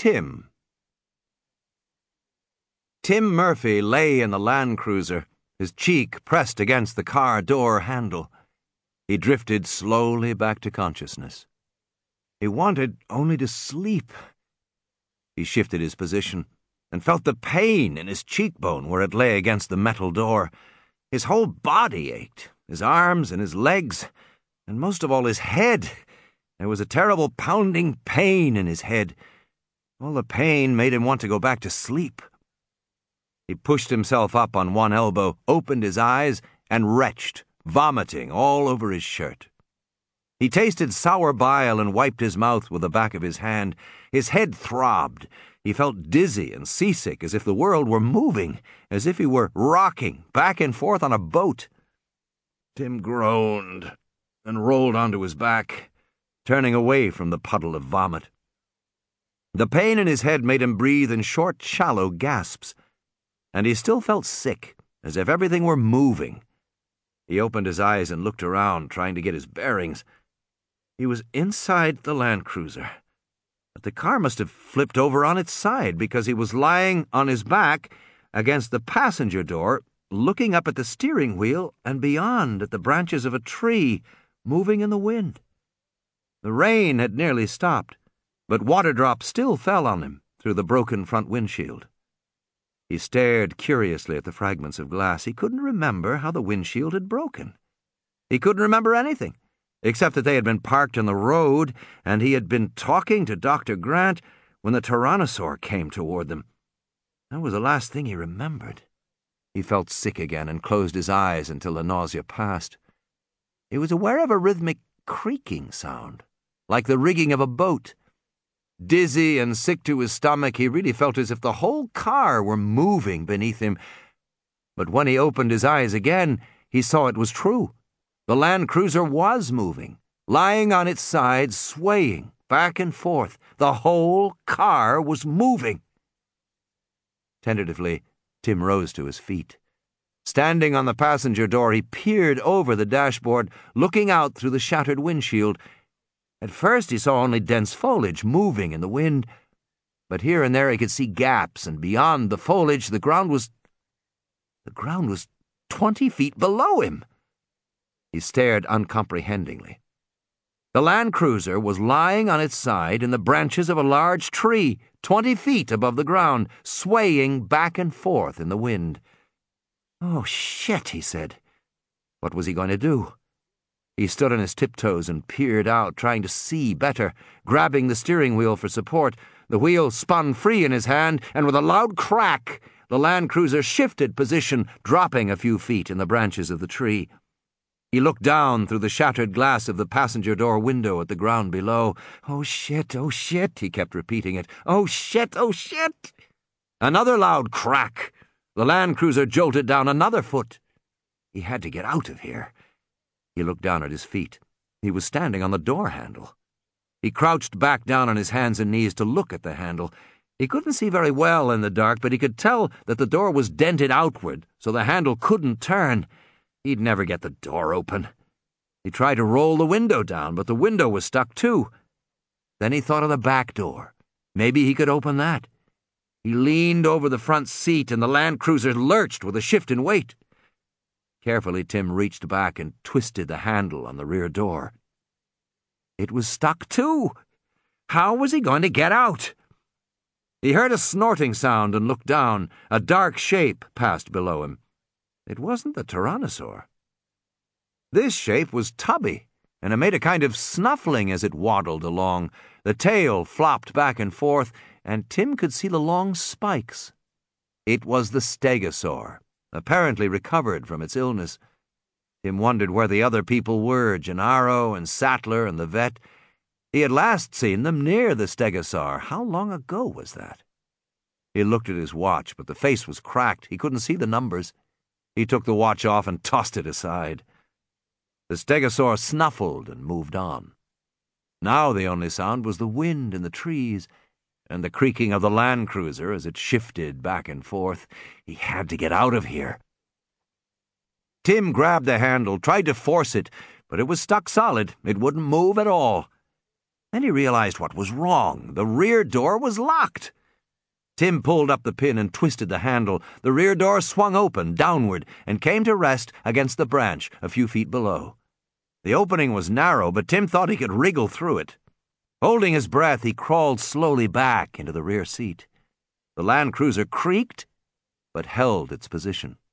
Tim. Tim Murphy lay in the Land Cruiser, his cheek pressed against the car door handle. He drifted slowly back to consciousness. He wanted only to sleep. He shifted his position and felt the pain in his cheekbone where it lay against the metal door. His whole body ached, his arms and his legs, and most of all his head. There was a terrible pounding pain in his head. All the pain made him want to go back to sleep. He pushed himself up on one elbow, opened his eyes, and retched, vomiting all over his shirt. He tasted sour bile and wiped his mouth with the back of his hand. His head throbbed. He felt dizzy and seasick, as if the world were moving, as if he were rocking back and forth on a boat. Tim groaned and rolled onto his back, turning away from the puddle of vomit. The pain in his head made him breathe in short, shallow gasps, and he still felt sick, as if everything were moving. He opened his eyes and looked around, trying to get his bearings. He was inside the Land Cruiser, but the car must have flipped over on its side because he was lying on his back against the passenger door, looking up at the steering wheel and beyond at the branches of a tree moving in the wind. The rain had nearly stopped, but water drops still fell on him through the broken front windshield. He stared curiously at the fragments of glass. He couldn't remember how the windshield had broken. He couldn't remember anything, except that they had been parked on the road, and he had been talking to Dr. Grant when the Tyrannosaur came toward them. That was the last thing he remembered. He felt sick again and closed his eyes until the nausea passed. He was aware of a rhythmic creaking sound, like the rigging of a boat. Dizzy and sick to his stomach, he really felt as if the whole car were moving beneath him. But when he opened his eyes again, he saw it was true. The Land Cruiser was moving, lying on its side, swaying back and forth. The whole car was moving. Tentatively, Tim rose to his feet. Standing on the passenger door, he peered over the dashboard, looking out through the shattered windshield. At first he saw only dense foliage moving in the wind, but here and there he could see gaps, and beyond the foliage the ground was 20 feet below him. He stared uncomprehendingly. The Land Cruiser was lying on its side in the branches of a large tree, 20 feet above the ground, swaying back and forth in the wind. "Oh, shit," he said. What was he going to do? He stood on his tiptoes and peered out, trying to see better, grabbing the steering wheel for support. The wheel spun free in his hand, and with a loud crack, the Land Cruiser shifted position, dropping a few feet in the branches of the tree. He looked down through the shattered glass of the passenger door window at the ground below. "Oh, shit, he kept repeating it. "Oh, shit, oh, shit." Another loud crack. The Land Cruiser jolted down another foot. He had to get out of here. He looked down at his feet. He was standing on the door handle. He crouched back down on his hands and knees to look at the handle. He couldn't see very well in the dark, but he could tell that the door was dented outward, so the handle couldn't turn. He'd never get the door open. He tried to roll the window down, but the window was stuck too. Then he thought of the back door. Maybe he could open that. He leaned over the front seat, and the Land Cruiser lurched with a shift in weight. Carefully, Tim reached back and twisted the handle on the rear door. It was stuck too. How was he going to get out? He heard a snorting sound and looked down. A dark shape passed below him. It wasn't the Tyrannosaur. This shape was tubby, and it made a kind of snuffling as it waddled along. The tail flopped back and forth, and Tim could see the long spikes. It was the Stegosaur, apparently recovered from its illness. Tim wondered where the other people were, Gennaro and Sattler and the vet. He had last seen them near the Stegosaur. How long ago was that? He looked at his watch, but the face was cracked. He couldn't see the numbers. He took the watch off and tossed it aside. The Stegosaur snuffled and moved on. Now the only sound was the wind in the trees and the creaking of the Land Cruiser as it shifted back and forth. He had to get out of here. Tim grabbed the handle, tried to force it, but it was stuck solid. It wouldn't move at all. Then he realized what was wrong. The rear door was locked. Tim pulled up the pin and twisted the handle. The rear door swung open, downward, and came to rest against the branch a few feet below. The opening was narrow, but Tim thought he could wriggle through it. Holding his breath, he crawled slowly back into the rear seat. The Land Cruiser creaked, but held its position.